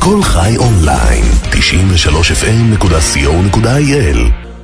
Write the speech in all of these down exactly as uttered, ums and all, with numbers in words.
כל חי אונליין, תשעים ושלוש אף אם נקודה סי או נקודה איי אל.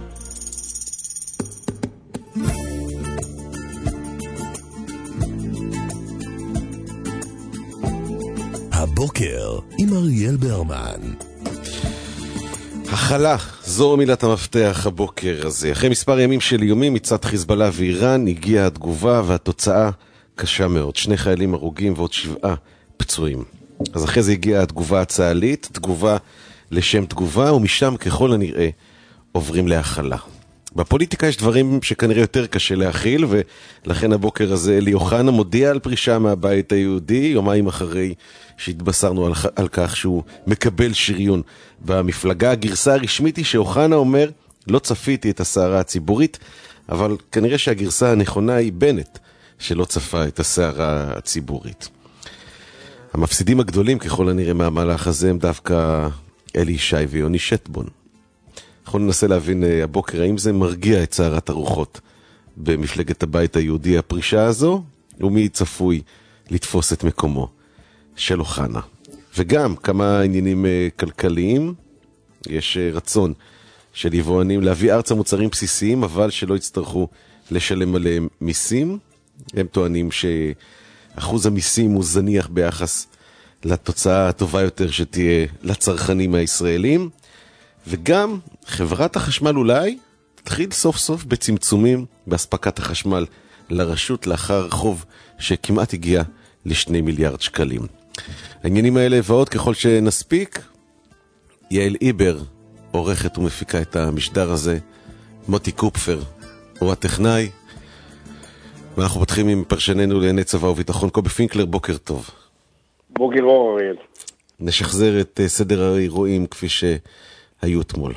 הבוקר עם אריאל ברמן. החלה, זו מילת המפתח הבוקר הזה. אחרי מספר ימים של איומים מצד חיזבאללה ואיראן הגיעה התגובה והתוצאה קשה מאוד. שני חיילים הרוגים ועוד שבעה פצועים. אז אחרי זה הגיעה התגובה הצה"לית, תגובה לשם תגובה, ומשם ככל הנראה עוברים להכלה. בפוליטיקה יש דברים שכנראה יותר קשה להכיל, ולכן הבוקר הזה אלי אוחנה מודיע על פרישה מהבית היהודי, יומיים אחרי שהתבשרנו על, על כך שהוא מקבל שריון במפלגה. הגרסה הרשמית היא שאוחנה אומר, לא צפיתי את הסערה הציבורית, אבל כנראה שהגרסה הנכונה היא בנט, שלא צפה את הסערה הציבורית. המפסידים הגדולים ככל הנראה מהמהלך הזה הם דווקא אלי ישי ויוני שטבון. אנחנו ננסה להבין הבוקר האם זה מרגיע את סערת הרוחות במפלגת הבית היהודי הפרישה הזו, ומי צפוי לתפוס את מקומו של אוחנה. וגם כמה עניינים כלכליים. יש רצון של יבואנים להביא ארצה מוצרים בסיסיים, אבל שלא יצטרכו לשלם עליהם מיסים. הם טוענים שאחוז המיסים הוא זניח ביחס לתוצאה הטובה יותר שתהיה לצרכנים הישראלים. וגם חברת החשמל אולי תתחיל סוף סוף בצמצומים בהספקת החשמל לרשות לאחר חוב שכמעט הגיע לשני מיליארד שקלים. העניינים האלה ועוד ככל שנספיק. יעל איבר עורכת ומפיקה את המשדר הזה, מוטי קופפר הוא הטכנאי, ואנחנו פותחים עם פרשננו לענייני צבא וביטחון קובי פינקלר. בוקר טוב. בוקר אור אריאל. נשחזר את סדר האירועים כפי שהיו אתמול.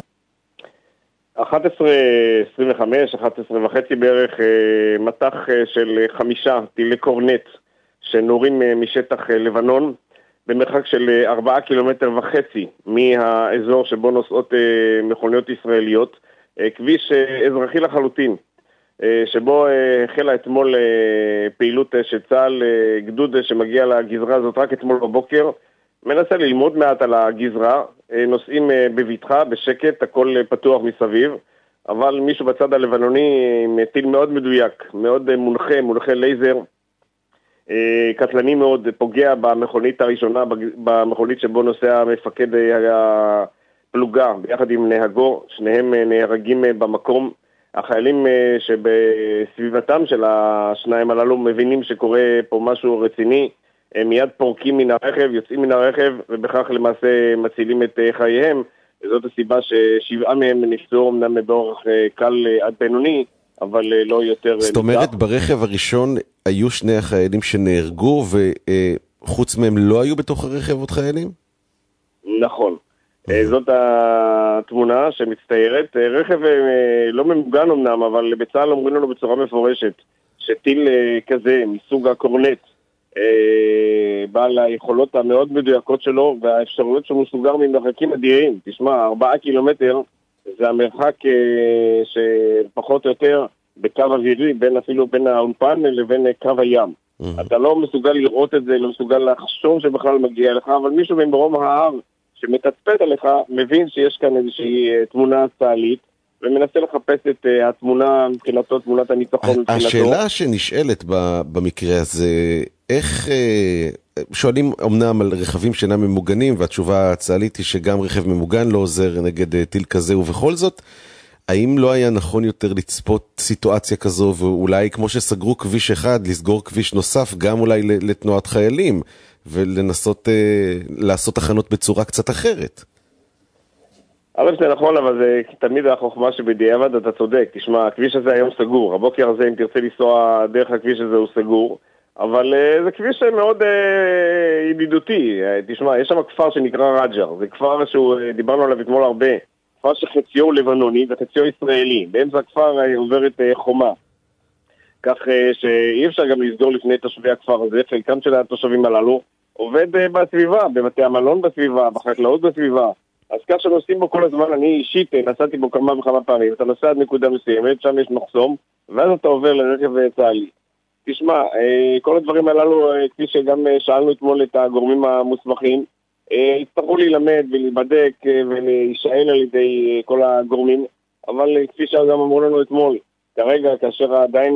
אחת עשרה עשרים וחמש, אחת עשרה וחצי בערך, מטח של חמישה טילי קורנט שנורים משטח לבנון במרחק של ארבעה קילומטר וחצי מהאזור שבו נוסעות מכוניות ישראליות, כביש אזרחי לחלוטין, שבו החלה אתמול פעילות של צה"ל, גדוד שמגיע לגזרה הזאת רק אתמול בבוקר, מנסה ללמוד מעט על הגזרה, נוסעים בביטחה, בשקט, הכל פתוח מסביב, אבל מישהו בצד הלבנוני עם טיל מאוד מדויק, מאוד מונחה, מונחה לייזר, קטלני מאוד, פוגע במכונית הראשונה, במכונית שבו נוסע מפקד הפלוגה ביחד עם נהגו, שניהם נהרגים במקום. החיילים שבסביבתם של השניים הללו מבינים שקורה פה משהו רציני, הם מיד פורקים מן הרכב, יוצאים מן הרכב, ובכך למעשה מצילים את חייהם. זאת הסיבה ששבעה מהם נפצעו אמנם באורח קל עד בינוני, אבל לא יותר... זאת אומרת, ברכב הראשון היו שני החיילים שנהרגו, וחוץ מהם לא היו בתוך הרכב עוד חיילים? נכון. זאת התמונה שמצטיירת. רכב לא ממוגן אמנם, אבל בצה"ל אומרים לנו בצורה מפורשת, שטיל כזה מסוג הקורנט, בעל היכולות המאוד מדויקות שלו, והאפשרויות שהוא מסוגר ממרחקים אדירים. תשמע, ארבעה קילומטר זה המרחק שפחות או יותר בקו אווירי, בין אפילו בין האולפן לבין קו הים. אתה לא מסוגל לראות את זה, לא מסוגל לחשוב שבכלל מגיע לך, אבל מישהו ממרום ההר שמתצפת עליך מבין שיש כאן איזושהי תמונה צה"לית, ומנסה לחפש את התמונה מבחינתו, תמונת הניצחון מבחינתו. השאלה שנשאלת במקרה הזה, איך שואלים אמנם על רכבים שאינם ממוגנים, והתשובה הצה"לית היא שגם רכב ממוגן לא עוזר נגד טיל כזה, ובכל זאת, האם לא היה נכון יותר לצפות סיטואציה כזו, ואולי כמו שסגרו כביש אחד, לסגור כביש נוסף, גם אולי לתנועת חיילים, ולנסות לעשות תחנות בצורה קצת אחרת? אבל זה נכון, אבל זה תמיד החוכמה שבדיעבד אתה צודק. תשמע, הכביש הזה היום סגור. הבוקר הזה, אם תרצה לנסוע דרך הכביש הזה, הוא סגור. אבל uh, זה כביש מאוד uh, ידידותי. Uh, תשמע, יש שם כפר שנקרא רג'ר. זה כפר שדיברנו עליו אתמול הרבה. כפר שחציו הוא לבנוני וחציו ישראלי. באמצע הכפר uh, עוברת uh, חומה. כך uh, שאי אפשר גם לסגור לפני תושבי הכפר הזה. חלקם של התושבים הללו עובד uh, בסביבה, בבתי המלון בסביבה, בחקלאות בסביבה. אז כך שנוסעים בו כל הזמן, אני אישית נסעתי בו כמה וכמה פעמים, אתה נוסע עד נקודה מסוימת, שם יש מחסום, ואז אתה עובר לרכב צה"לי. תשמע, כל הדברים הללו, כפי שגם שאלנו אתמול את הגורמים המוסמכים, יצטרכו להילמד ולהיבדק ולהישאל על ידי כל הגורמים, אבל כפי שגם אמרו לנו אתמול, כרגע כאשר עדיין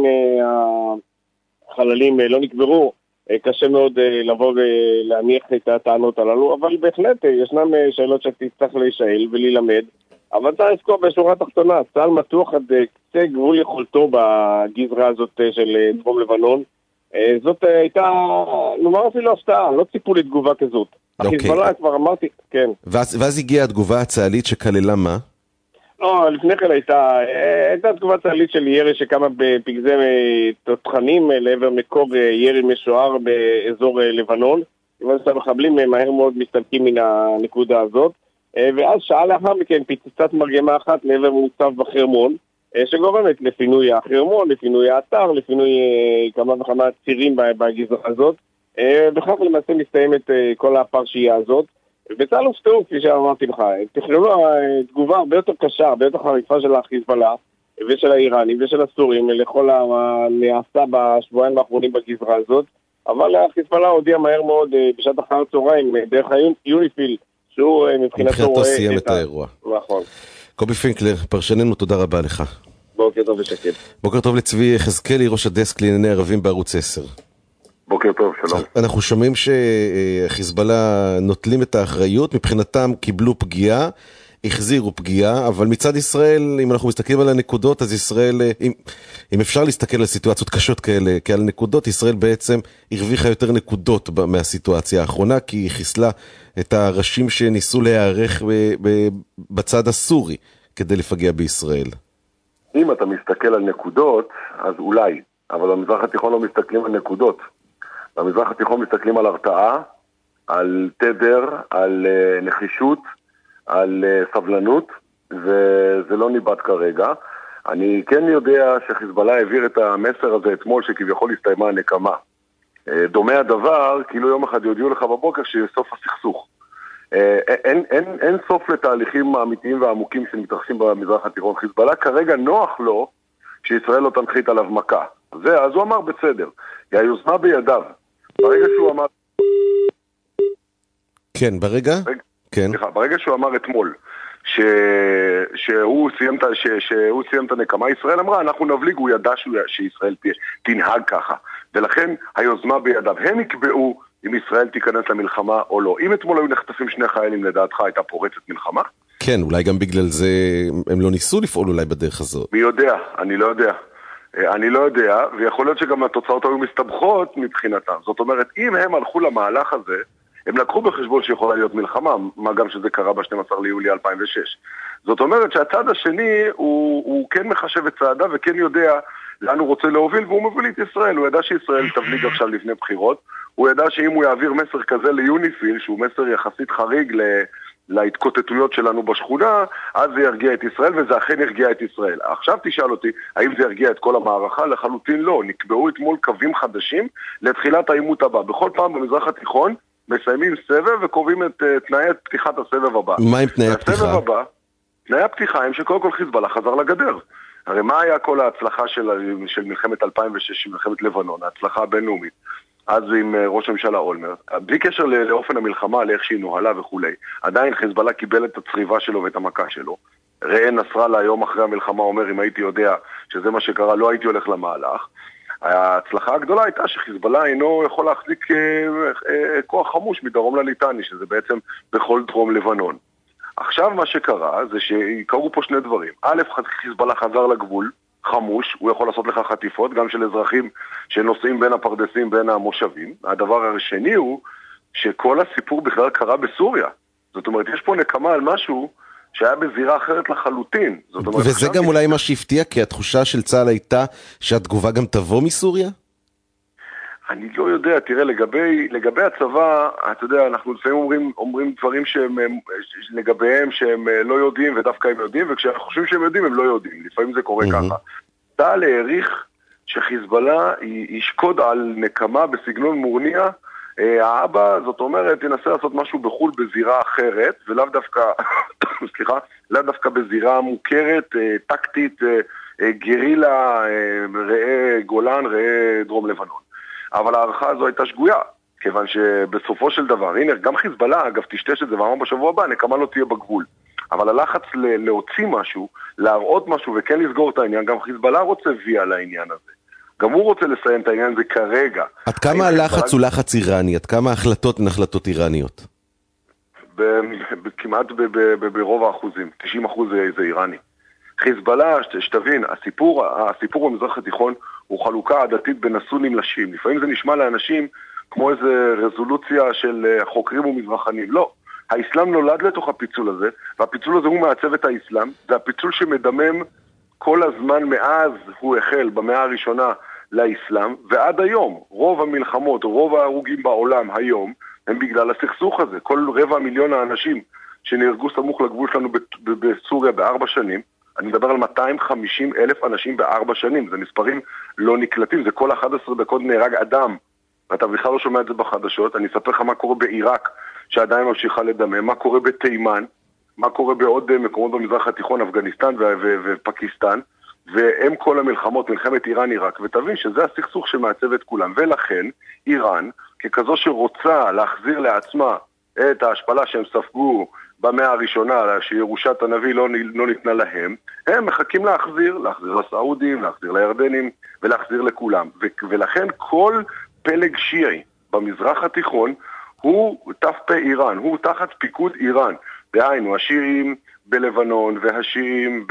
החללים לא נקברו, קשה מאוד לבוא ולהניח את הטענות הללו, אבל בהחלט ישנם שאלות שתצטרך להישאל ולהילמד, אבל צריך לזכור בשורה התחתונה, צה"ל מתוח עד קצה גבול יכולתו בגזרה הזאת של דרום לבנון. זאת הייתה, נאמר אפילו הפתעה, לא ציפו לתגובה כזאת. החיזבאללה כבר אמרתי, כן. ואז הגיעה התגובה הצה"לית שכללה מה? לא, לפני כן הייתה, הייתה תגובה צה"לית של ירי שקמה בפגזי תותחנים לעבר מקור ירי משוער באזור לבנון, כיוון שהמחבלים מהר מאוד מסתלקים מן הנקודה הזאת, ואז שעה לאחר מכן פיצצת מרגמה אחת לעבר מוצב בחרמון, שגורמת לפינוי החרמון, לפינוי האתר, לפינוי כמה וכמה צירים בגזרה הזאת, וכך למעשה מסתיימת כל הפרשייה הזאת. בצה"ל הופתעו, כפי שאמרתי לך, תכננו תגובה הרבה יותר קשה, הרבה יותר חריפה של החיזבאללה ושל האיראנים ושל הסורים לכל הנעשה בשבועיים האחרונים בגזרה הזאת, אבל החיזבאללה הודיע מהר מאוד בשעת אחר צהריים דרך היוניפיל שהוא מבחינתו רואה סיים את האירוע. נכון. קובי פינקלר, פרשננו, תודה רבה לך. בוקר טוב ושקט. בוקר טוב לצבי חזקלי, ראש הדסק לענייני ערבים בערוץ עשר. בוקר טוב, שלום. אנחנו שומעים שחיזבאללה נוטלים את האחריות, מבחינתם קיבלו פגיעה, החזירו פגיעה, אבל מצד ישראל, אם אנחנו מסתכלים על הנקודות, אז ישראל, אם, אם אפשר להסתכל על סיטואציות קשות כאלה, כעל נקודות, ישראל בעצם הרוויחה יותר נקודות מהסיטואציה האחרונה, כי היא חיסלה את הראשים שניסו להיערך בצד הסורי, כדי לפגע בישראל. אם אתה מסתכל על נקודות, אז אולי, אבל במזרח התיכון לא מסתכלים על נקודות. במזרח התיכון מסתכלים על הרתעה, על תדר, על uh, נחישות, על uh, סבלנות, וזה לא ניבט כרגע. אני כן יודע שחיזבאללה העביר את המסר הזה אתמול, שכביכול הסתיימה הנקמה. Uh, דומה הדבר, כאילו יום אחד יודיעו לך בבוקר שיש סוף הסכסוך. Uh, אין, אין, אין סוף לתהליכים האמיתיים והעמוקים שמתרחשים במזרח התיכון. חיזבאללה כרגע נוח לו שישראל לא תנחית עליו מכה. זה, אז הוא אמר בסדר. היא היוזמה בידיו. ברגע שהוא אמר... כן, ברגע? ברגע, כן. סליחה, ברגע שהוא אמר אתמול ש... שהוא, סיים... ש... שהוא סיים את הנקמה, ישראל אמרה, אנחנו נבליג, הוא ידע שהוא... שישראל ת... תנהג ככה. ולכן היוזמה בידיו. הם יקבעו אם ישראל תיכנס למלחמה או לא. אם אתמול היו נחטפים שני חיילים, לדעתך הייתה פורצת מלחמה? כן, אולי גם בגלל זה הם לא ניסו לפעול אולי בדרך הזאת. מי יודע? אני לא יודע. אני לא יודע, ויכול להיות שגם התוצאות היו מסתבכות מבחינתם. זאת אומרת, אם הם הלכו למהלך הזה, הם לקחו בחשבון שיכולה להיות מלחמה, מה גם שזה קרה ב-שנים עשר ליולי אלפיים ושש. זאת אומרת שהצד השני הוא, הוא כן מחשב את צעדה וכן יודע לאן הוא רוצה להוביל, והוא מוביל את ישראל. הוא ידע שישראל תבליג עכשיו לפני בחירות, הוא ידע שאם הוא יעביר מסר כזה ליוניפיל, שהוא מסר יחסית חריג ל... להתקוטטויות שלנו בשכונה, אז זה ירגיע את ישראל, וזה אכן ירגיע את ישראל. עכשיו תשאל אותי, האם זה ירגיע את כל המערכה? לחלוטין לא. נקבעו אתמול קווים חדשים לתחילת העימות הבא. בכל פעם במזרח התיכון מסיימים סבב וקובעים את uh, תנאי פתיחת הסבב הבא. מה עם תנאי הפתיחה? הסבב הבא, תנאי הפתיחה הם שקודם כל חיזבאללה חזר לגדר. הרי מה היה כל ההצלחה של, של מלחמת אלפיים ושש, מלחמת לבנון, ההצלחה הבינלאומית? אז עם ראש הממשלה אולמרט, בלי קשר לאופן המלחמה, לאיך שהיא נוהלה וכולי, עדיין חיזבאללה קיבל את הצריבה שלו ואת המכה שלו. ראה נסראללה היום אחרי המלחמה אומר, אם הייתי יודע שזה מה שקרה, לא הייתי הולך למהלך. ההצלחה הגדולה הייתה שחיזבאללה אינו יכול להחזיק אה, אה, כוח חמוש מדרום לליטני, שזה בעצם בכל דרום לבנון. עכשיו מה שקרה זה שקרו פה שני דברים. א', חיזבאללה חזר לגבול, חמוש, הוא יכול לעשות לך חטיפות, גם של אזרחים שנוסעים בין הפרדסים, בין המושבים. הדבר השני הוא שכל הסיפור בכלל קרה בסוריה. זאת אומרת, יש פה נקמה על משהו שהיה בזירה אחרת לחלוטין. זאת אומרת, וזה גם אולי מה שהפתיע, כי התחושה של צה"ל הייתה שהתגובה גם תבוא מסוריה? אני לא יודע, תראה, לגבי, לגבי הצבא, אתה יודע, אנחנו לפעמים אומרים, אומרים דברים שהם, לגביהם שהם לא יודעים ודווקא הם יודעים, וכשאנחנו חושבים שהם יודעים, הם לא יודעים. לפעמים זה קורה mm-hmm. ככה. צה"ל העריך שחיזבאללה ישקוד על נקמה בסגנון מורניה, האבא, זאת אומרת, ינסה לעשות משהו בחול בזירה אחרת, ולאו דווקא, סליחה, לאו דווקא בזירה מוכרת, טקטית, גרילה, ראה גולן, ראה דרום לבנון. אבל הערכה הזו הייתה שגויה, כיוון שבסופו של דבר, הנה, גם חיזבאללה, אגב, תשתש את זה, ואמר בשבוע הבא, נקמה לא תהיה בגבול. אבל הלחץ להוציא משהו, להראות משהו וכן לסגור את העניין, גם חיזבאללה רוצה ויה לעניין הזה. גם הוא רוצה לסיים את העניין הזה כרגע. עד כמה הלחץ הוא לחץ איראני? עד כמה ההחלטות הן החלטות איראניות? כמעט ברוב האחוזים, תשעים אחוז זה איראני. חיזבאללה, שתבין, הסיפור, הסיפור במזרח התיכון הוא חלוקה עדתית בין הסונים לשיעים. לפעמים זה נשמע לאנשים כמו איזה רזולוציה של חוקרים ומזרחנים. לא. האסלאם נולד לתוך הפיצול הזה, והפיצול הזה הוא מעצב את האסלאם. זה הפיצול שמדמם כל הזמן מאז הוא החל במאה הראשונה לאסלאם, ועד היום, רוב המלחמות, רוב ההרוגים בעולם היום, הם בגלל הסכסוך הזה. כל רבע מיליון האנשים שנהרגו סמוך לגבול שלנו בסוריה בארבע שנים, אני מדבר על מאתיים וחמישים אלף אנשים בארבע שנים, זה מספרים לא נקלטים, זה כל אחת עשרה דקות נהרג אדם, ואתה בכלל לא שומע את זה בחדשות. אני אספר לך מה קורה בעיראק, שעדיין ממשיכה לדמם, מה קורה בתימן, מה קורה בעוד מקומות במזרח התיכון, אפגניסטן ופקיסטן, והם כל המלחמות, מלחמת איראן-עיראק, ותבין שזה הסכסוך שמעצב את כולם, ולכן איראן, ככזו שרוצה להחזיר לעצמה את ההשפלה שהם ספגו במאה הראשונה, שירושת הנביא לא, לא ניתנה להם, הם מחכים להחזיר, להחזיר לסעודים, להחזיר לירדנים, ולהחזיר לכולם. ו- ולכן כל פלג שיעי במזרח התיכון, הוא ת"פ איראן, הוא תחת פיקוד איראן. דהיינו, השיעים בלבנון, והשיעים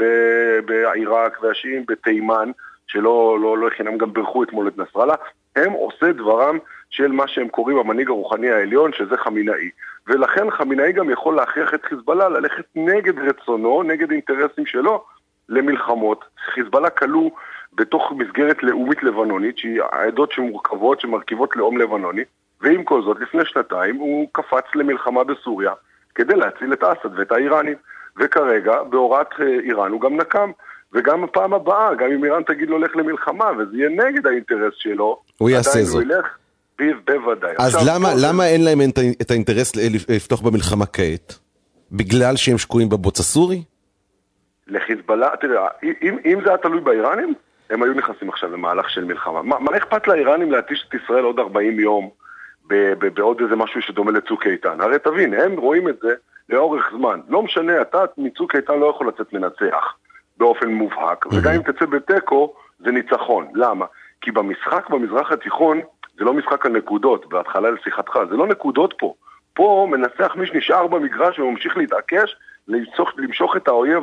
בעיראק, והשיעים בתימן, שלא לא, לא חינם גם ברכו אתמול את נסראללה, הם עושה דברם של מה שהם קוראים המנהיג הרוחני העליון, שזה חמינאי. ולכן חמינאי גם יכול להכריח את חיזבאללה ללכת נגד רצונו, נגד אינטרסים שלו, למלחמות. חיזבאללה כלוא בתוך מסגרת לאומית לבנונית, שהיא העדות שמורכבות, שמרכיבות לאום לבנוני, ועם כל זאת, לפני שנתיים הוא קפץ למלחמה בסוריה, כדי להציל את אסד ואת האיראנים. וכרגע, בהוראת איראן הוא גם נקם, וגם הפעם הבאה, גם אם איראן תגיד לו הולך למלחמה, וזה יהיה נגד האינטרס שלו, הוא יעשה זאת. הוא ילך בוודאי. אז עכשיו, למה, פה, למה אין להם את האינטרס לפתוח במלחמה כעת? בגלל שהם שקועים בבוץ הסורי? לחיזבאללה, תראה, אם, אם זה היה תלוי באיראנים, הם היו נכנסים עכשיו למהלך של מלחמה. מה, מה אכפת לאיראנים להתיש את ישראל עוד ארבעים יום, בעוד איזה משהו שדומה לצוק איתן? הרי תבין, הם רואים את זה לאורך זמן. לא משנה, אתה מצוק איתן לא יכול לצאת מנצח באופן מובהק, וגם אם תצא בטקו, זה ניצחון. למה? כי במשחק במזרח התיכון, זה לא משחק על נקודות, בהתחלה לשיחתך, זה לא נקודות פה. פה מנצח מי שנשאר במגרש וממשיך להתעקש, למשוך, למשוך את האויב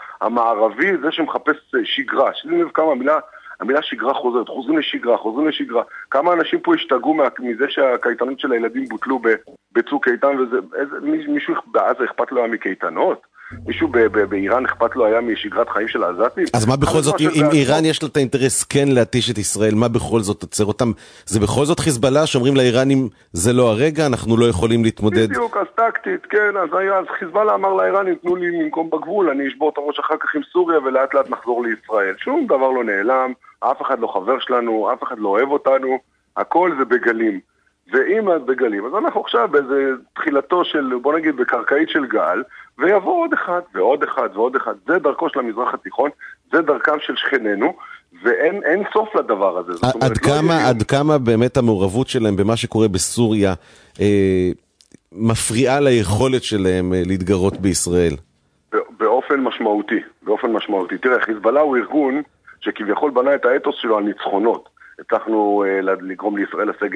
המערבי, זה שמחפש שגרה. שימו לב כמה המילה, המילה שגרה חוזרת, חוזרים לשגרה, חוזרים לשגרה. כמה אנשים פה השתגעו מזה שהקייטנות של הילדים בוטלו בצוק איתן, וזה, איזה, מישהו בעזה אכפת לו היה מקייטנות? מישהו באיראן אכפת לו היה משגרת חיים של העזתים? אז מה בכל זאת, אם איראן יש לה את האינטרס כן להתיש את ישראל, מה בכל זאת תצר אותם? זה בכל זאת חיזבאללה שאומרים לאיראנים, זה לא הרגע, אנחנו לא יכולים להתמודד? בדיוק, אז טקטית, כן, אז חיזבאללה אמר לאיראנים, תנו לי למקום בגבול, אני אשבור את הראש אחר כך עם סוריה ולאט לאט נחזור לישראל. שום דבר לא נעלם, אף אחד לא חבר שלנו, אף אחד לא אוהב אותנו, הכל זה בגלים. ואם את בגלים, אז אנחנו עכשיו באיזה תחילתו של, בוא נגיד, בקרקעית של גל, ויבוא עוד אחד, ועוד אחד, ועוד אחד. זה דרכו של המזרח התיכון, זה דרכם של שכנינו, ואין אין סוף לדבר הזה. זאת אומרת, עד כמה, לא עד כמה באמת המעורבות שלהם במה שקורה בסוריה, אה, מפריעה ליכולת שלהם אה, להתגרות בישראל? באופן משמעותי, באופן משמעותי. תראה, חיזבאללה הוא ארגון שכביכול בנה את האתוס שלו על ניצחונות. הצלחנו uh, לגרום לישראל לסגת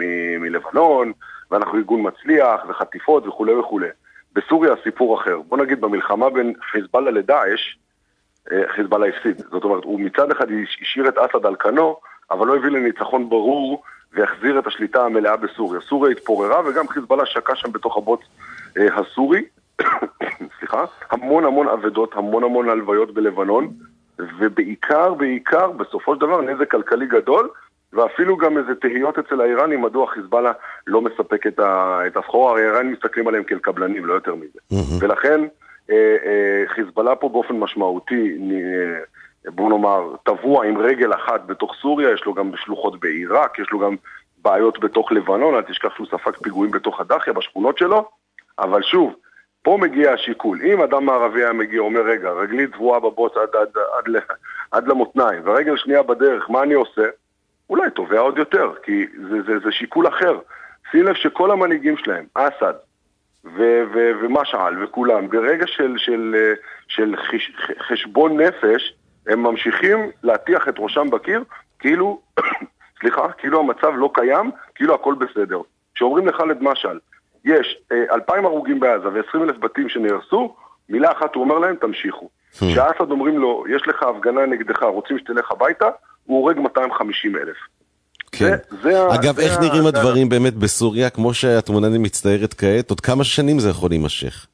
מלבנון, ואנחנו ארגון מצליח, וחטיפות וכו' וכו'. בסוריה סיפור אחר. בוא נגיד, במלחמה בין חיזבאללה לדאעש, uh, חיזבאללה הפסיד. זאת אומרת, הוא מצד אחד השאיר את אסד על כנו, אבל לא הביא לניצחון ברור, והחזיר את השליטה המלאה בסוריה. סוריה התפוררה, וגם חיזבאללה שקע שם בתוך הבוץ uh, הסורי. סליחה, המון המון עבדות, המון המון הלוויות בלבנון, ובעיקר, בעיקר, בסופו של דבר, נזק כלכלי גדול, ואפילו גם איזה תהיות אצל האיראנים, מדוע חיזבאללה לא מספק את, ה, את הסחורה, הרי האיראנים מסתכלים עליהם כאל קבלנים, לא יותר מזה. Mm-hmm. ולכן, אה, אה, חיזבאללה פה באופן משמעותי, אה, בוא נאמר, טבוע עם רגל אחת בתוך סוריה, יש לו גם שלוחות בעיראק, יש לו גם בעיות בתוך לבנון, אל תשכח שהוא ספק פיגועים בתוך הדחיה, בשכונות שלו, אבל שוב, פה מגיע השיקול. אם אדם מערבי היה מגיע, אומר, רגע, רגלי תבואה בבוץ עד, עד, עד, עד, עד למותניים, ורגל שנייה בדרך, מה אני עושה? אולי תובע עוד יותר, כי זה, זה, זה שיקול אחר. שים לב שכל המנהיגים שלהם, אסד ו- ו- ומשעל וכולם, ברגע של, של, של חש- חשבון נפש, הם ממשיכים להטיח את ראשם בקיר, כאילו, סליחה, כאילו המצב לא קיים, כאילו הכל בסדר. כשאומרים לחלד משעל, יש אלפיים הרוגים בעזה ו-עשרים אלף בתים שנהרסו, מילה אחת הוא אומר להם, תמשיכו. כשאסד אומרים לו, יש לך הפגנה נגדך, רוצים שתלך הביתה, הוא הורג מאתיים וחמישים אלף. כן. אגב, איך נראים הדברים באמת בסוריה, כמו שהתמונה מצטיירת כעת, עוד כמה שנים זה יכול להימשך?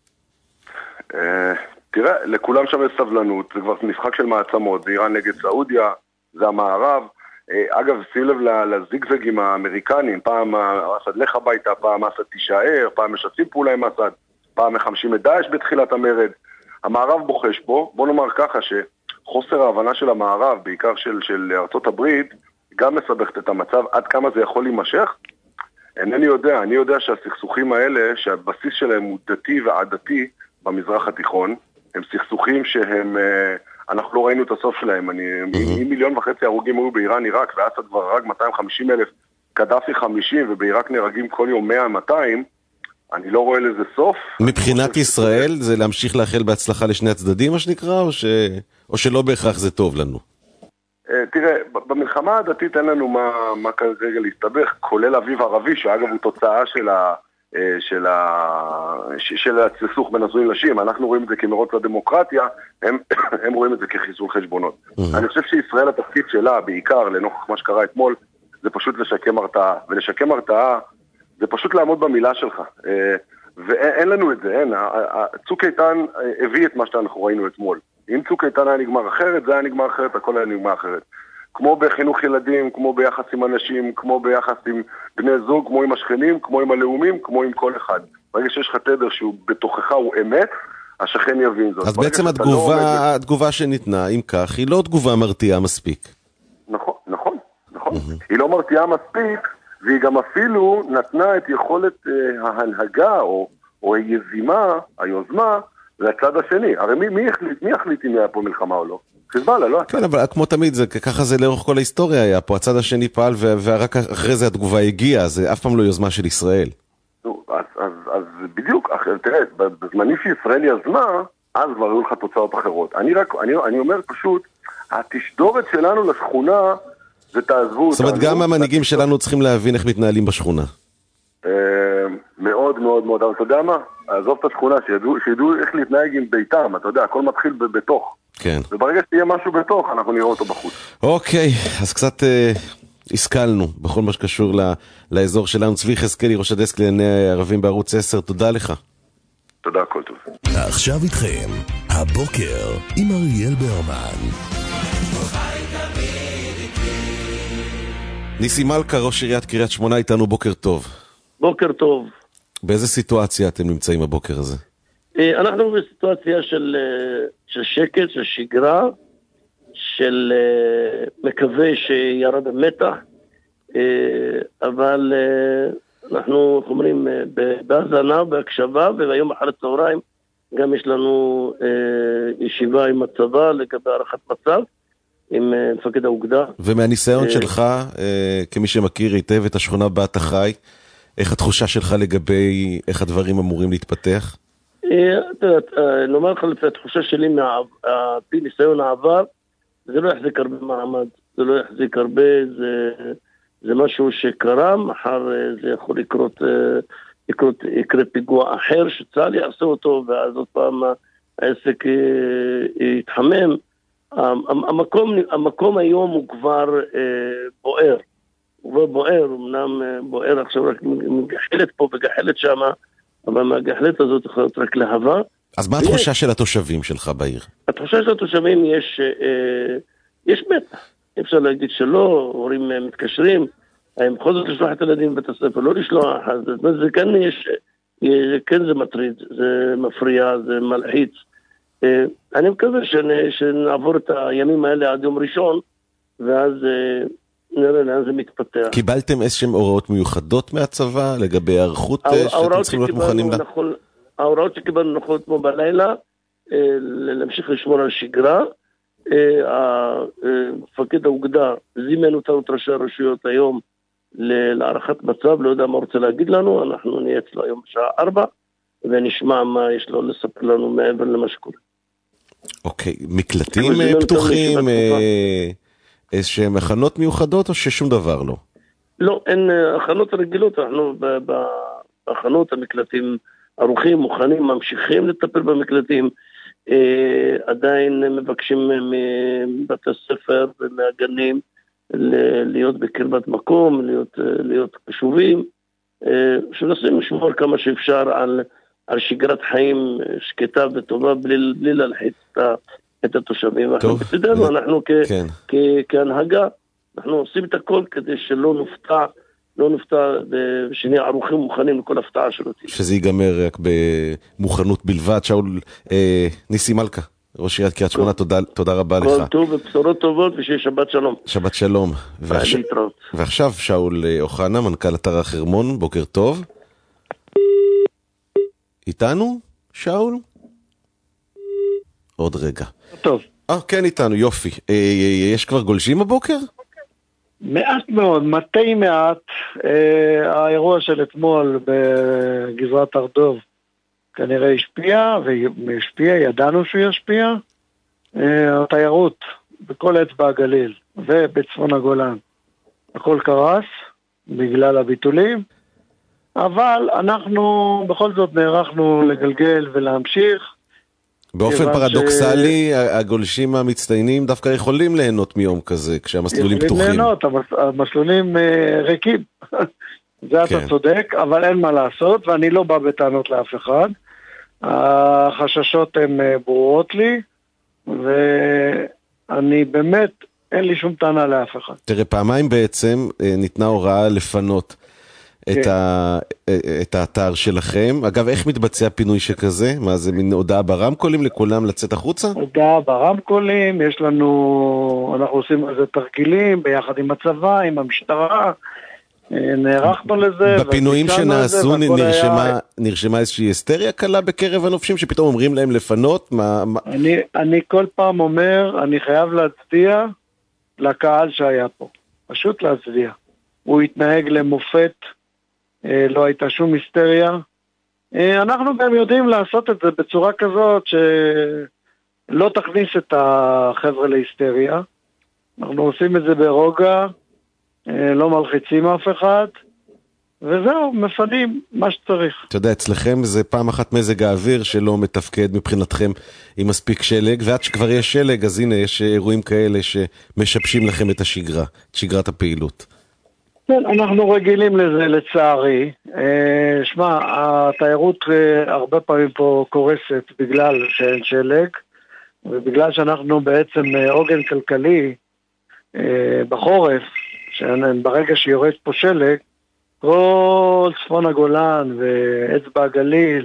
תראה, לכולם שם יש סבלנות, זה כבר משחק של מעצמות, זה איראן נגד סעודיה, זה המערב. אגב, שים לב לזיגזגים האמריקנים, פעם אסד לך הביתה, פעם אסד תישאר, פעם משתפים פעולה עם אסד, פעם מחמשים את דאעש בתחילת המרד. המערב בוחש פה, בוא נאמר ככה שחוסר ההבנה של המערב, בעיקר של, של ארצות הברית, גם מסבכת את המצב, עד כמה זה יכול להימשך. אינני יודע, אני יודע שהסכסוכים האלה, שהבסיס שלהם הוא דתי ועדתי במזרח התיכון, הם סכסוכים שהם, אנחנו לא ראינו את הסוף שלהם. אני, mm-hmm. אם מיליון וחצי הרוגים היו באיראן, עיראק, ואסד כבר הרג מאתיים וחמישים אלף, קדאפי חמישים, ובעיראק נהרגים כל יום מאה מאתיים, אני לא רואה לזה סוף. מבחינת ישראל, זה להמשיך לאחל בהצלחה לשני הצדדים, מה שנקרא, או, ש... או שלא בהכרח זה טוב לנו? תראה, במלחמה הדתית אין לנו מה, מה כרגע להסתבך, כולל אביב ערבי, שאגב הוא תוצאה של ה... של ה... של הסכסוך בין נשואים לנשים. אנחנו רואים את זה כמרוץ לדמוקרטיה, הם, הם רואים את זה כחיסול חשבונות. אני חושב שישראל התפקיד שלה, בעיקר לנוכח מה שקרה אתמול, זה פשוט לשקם הרתעה, ולשקם הרתעה זה פשוט לעמוד במילה שלך, ואין לנו את זה, אין. צוק איתן הביא את מה שאנחנו ראינו אתמול. אם צוק איתן היה נגמר אחרת, זה היה נגמר אחרת, הכל היה נגמר אחרת. כמו בחינוך ילדים, כמו ביחס עם אנשים, כמו ביחס עם בני זוג, כמו עם השכנים, כמו עם הלאומים, כמו עם כל אחד. ברגע שיש לך תדר שהוא בתוכך הוא אמת, השכן יבין זאת. אז בעצם התגובה, לא התגובה שניתנה, אם כך, היא לא תגובה מרתיעה מספיק. נכון, נכון, נכון. היא לא מרתיעה מספיק, והיא גם אפילו נתנה את יכולת אה, ההנהגה או, או היזימה, היוזמה, לצד השני. הרי מי, מי החליט, מי החליט אם היה פה מלחמה או לא? חיזבאללה, לא? כן, אבל כמו תמיד, זה, ככה זה לאורך כל ההיסטוריה היה פה. הצד השני פעל, ורק אחרי זה התגובה הגיעה. זה אף פעם לא יוזמה של ישראל. נו, אז, אז, אז בדיוק, תראה, בזמנים שישראל יזמה, אז כבר היו לך תוצאות אחרות. אני רק, אני, אני אומר פשוט, התשדורת שלנו לשכונה, זה תעזבו. זאת אומרת, גם המנהיגים שלנו צריכים להבין איך מתנהלים בשכונה. מאוד מאוד מאוד, אבל אתה יודע מה? עזוב את השכונה, שידעו, שידעו איך להתנהג עם ביתם, אתה יודע, הכל מתחיל בתוך. כן. וברגע שתהיה משהו בתוך, אנחנו נראה אותו בחוץ. אוקיי, אז קצת אה, השכלנו בכל מה שקשור ל, לאזור שלנו. צבי חזקאלי, ראש הדסק לענייני ערבים בערוץ עשר, תודה לך. תודה, הכל טוב. עכשיו איתכם, הבוקר עם אריאל ברמן. ניסי מלכה, ראש עיריית קריית שמונה, איתנו, בוקר טוב. בוקר טוב. באיזה סיטואציה אתם נמצאים הבוקר הזה? אנחנו בסיטואציה של, של שקט, של שגרה, של מקווה שירד המתח, אבל אנחנו אומרים בהזנה, בהקשבה, והיום אחר הצהריים גם יש לנו ישיבה עם הצבא לגבי הערכת מצב, עם מפקד האוגדה. ומהניסיון שלך, כמי שמכיר היטב את השכונה בה אתה חי, איך התחושה שלך לגבי איך הדברים אמורים להתפתח? נאמר לך לפי התחושה שלי מהפי ניסיון העבר, זה לא יחזיק הרבה מעמד, זה לא יחזיק הרבה, זה, זה משהו שקרה, מחר זה יכול לקרות, לקרות, יקרה פיגוע אחר שצה"ל יעשה אותו, ואז עוד פעם העסק יתחמם. המקום, המקום היום הוא כבר בוער, הוא כבר בוער, אמנם בוער עכשיו רק מגחלת פה וגחלת שם, אבל מהגחלת הזאת יכולה להיות רק להבה. אז מה התחושה של התושבים שלך בעיר? התחושה של התושבים יש, יש מתח. אפשר להגיד שלא, הורים מתקשרים, הם בכל זאת לשלוח את הילדים בבית הספר, לא לשלוח, אז זה כן יש, כן זה מטריד, זה מפריע, זה מלחיץ. אני מקווה שנעבור את הימים האלה עד יום ראשון, ואז נראה לאן זה מתפתח. קיבלתם איזשהם הוראות מיוחדות מהצבא לגבי הערכות שאתם צריכים להיות מוכנים לה? ההוראות שקיבלנו נכון כמו בלילה, להמשיך לשמור על שגרה. מפקד האוגדה זימן אותנו את ראשי הרשויות היום להערכת מצב, לא יודע מה רוצה להגיד לנו, אנחנו נהיה אצלו היום בשעה ארבע, ונשמע מה יש לו לספר לנו מעבר למה שקורה. אוקיי, מקלטים פתוחים, איזשהם הכנות מיוחדות או ששום דבר לא? לא, אין הכנות רגילות, אנחנו בהכנות המקלטים ערוכים, מוכנים, ממשיכים לטפל במקלטים, עדיין מבקשים מבתי ספר ומהגנים להיות בקרבת מקום, להיות, להיות קשובים, שנסים לשמור כמה שאפשר על, על שגרת חיים שקטה וטובה, בלי, בלי להלחיץ את, את התושבים. טוב. אנחנו, אנחנו כ, כן. כ, כהנהגה, אנחנו עושים את הכל כדי שלא נופתע, לא נופתע, ושנהיה ערוכים מוכנים לכל הפתעה שלו. שזה ייגמר רק במוכנות בלבד. שאול אה, ניסי מלכה, ראש עיריית קריית שמונה, תודה, תודה רבה כל לך. כל טוב ובשורות טובות, ושיהיה שבת שלום. שבת שלום. ועכשיו, ועכשיו שאול אוחנה, מנכ"ל אתר החרמון, בוקר טוב. איתנו, שאול? עוד רגע. טוב. אה, כן, איתנו, יופי. אה, יש כבר גולשים הבוקר? מעט מאוד, מתי מעט. אה, האירוע של אתמול בגזרת ארדוב כנראה השפיע, והשפיע, ידענו שהוא ישפיע. אה, התיירות בכל אצבע הגליל ובצפון הגולן, הכל קרס בגלל הביטולים, אבל אנחנו בכל זאת נערכנו לגלגל ולהמשיך. באופן פרדוקסלי, ש... הגולשים המצטיינים דווקא יכולים ליהנות מיום כזה, כשהמסלולים פתוחים. יכולים ליהנות, המסלולים uh, ריקים. זה כן. אתה צודק, אבל אין מה לעשות, ואני לא בא בטענות לאף אחד. החששות הן uh, ברורות לי, ואני באמת, אין לי שום טענה לאף אחד. תראה, פעמיים בעצם uh, ניתנה הוראה לפנות את, ה, את האתר שלכם. אגב, איך מתבצע פינוי שכזה? מה זה, מין הודעה ברמקולים לכולם לצאת החוצה? הודעה ברמקולים, יש לנו, אנחנו עושים איזה תרגילים ביחד עם הצבא, עם המשטרה, נערכנו לזה. בפינויים שנעשו נרשמה, היה... נרשמה איזושהי היסטריה קלה בקרב הנופשים, שפתאום אומרים להם לפנות? מה, מה... אני, אני כל פעם אומר, אני חייב להצדיע לקהל שהיה פה. פשוט להצדיע. הוא התנהג למופת, לא הייתה שום היסטריה. אנחנו גם יודעים לעשות את זה בצורה כזאת שלא תכניס את החבר'ה להיסטריה. אנחנו עושים את זה ברוגע, לא מלחיצים אף אחד, וזהו, מפנים מה שצריך. אתה יודע, אצלכם זה פעם אחת מזג האוויר שלא מתפקד מבחינתכם עם מספיק שלג, ועד שכבר יש שלג, אז הנה יש אירועים כאלה שמשבשים לכם את השגרה, את שגרת הפעילות. כן, אנחנו רגילים לזה לצערי. שמע, התיירות הרבה פעמים פה קורסת בגלל שאין שלג, ובגלל שאנחנו בעצם עוגן כלכלי בחורף, שברגע שיורד פה שלג, כל צפון הגולן ואצבע הגליל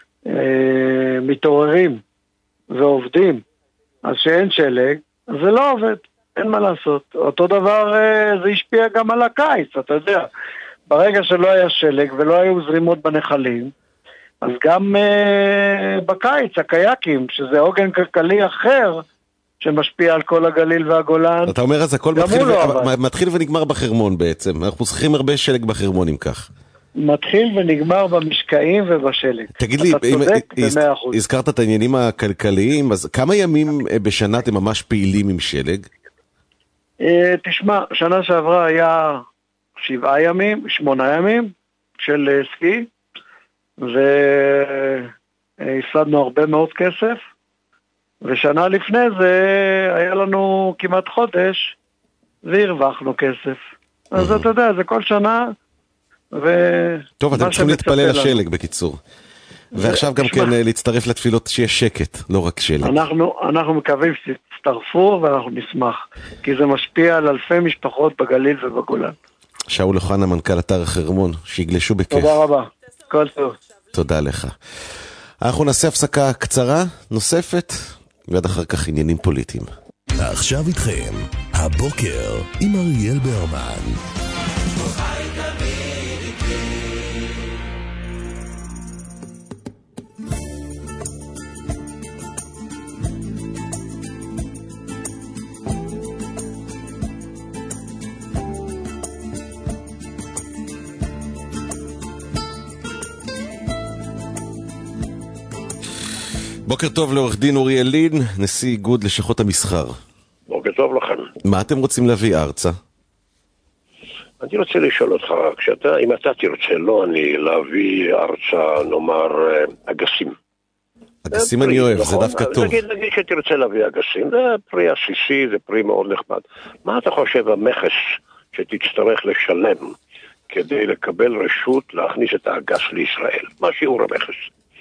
מתעוררים ועובדים, אז שאין שלג, זה לא עובד. אין מה לעשות. אותו דבר זה השפיע גם על הקיץ, אתה יודע. ברגע שלא היה שלג ולא היו זרימות בנחלים, אז גם uh, בקיץ, הקייקים, שזה עוגן כלכלי אחר, שמשפיע על כל הגליל והגולן. אתה אומר, אז הכל מתחיל, ו... מתחיל ונגמר בחרמון בעצם. אנחנו צריכים הרבה שלג בחרמון אם כך. מתחיל ונגמר במשקעים ובשלג. תגיד לי, אם, הז... הזכרת את העניינים הכלכליים, אז כמה ימים בשנה אתם ממש פעילים עם שלג? תשמע, שנה שעברה היה שבעה ימים, שמונה ימים של סקי, והפסדנו הרבה מאוד כסף, ושנה לפני זה היה לנו כמעט חודש, והרווחנו כסף. אז אתה יודע, זה כל שנה, ו... טוב, אתם צריכים להתפלל לשלג בקיצור. ועכשיו גם כן להצטרף לתפילות שיש שקט, לא רק שלג. אנחנו, אנחנו מקווים שתצטרפו ואנחנו נשמח, כי זה משפיע על אלפי משפחות בגליל ובגולן. שאול אוחנה, מנכ"ל אתר החרמון, שיגלשו בכיף. תודה רבה, כל טוב. תודה לך. אנחנו נעשה הפסקה קצרה, נוספת, ועד אחר כך עניינים פוליטיים. עכשיו איתכם, הבוקר עם אריאל ברמן. בוקר טוב לעורך דין אוריאל לין, נשיא איגוד לשכות המסחר. בוקר טוב לכם. מה אתם רוצים להביא ארצה? אני רוצה לשאול אותך, כשאתה, אם אתה תרצה, לא אני, להביא ארצה, נאמר, אגסים. אגסים אני אוהב, זה דווקא טוב. נגיד, נגיד שתרצה להביא אגסים, זה פרי עסיסי, זה פרי מאוד נחמד. מה אתה חושב המכס שתצטרך לשלם כדי לקבל רשות להכניס את האגס לישראל? מה שיעור המכס?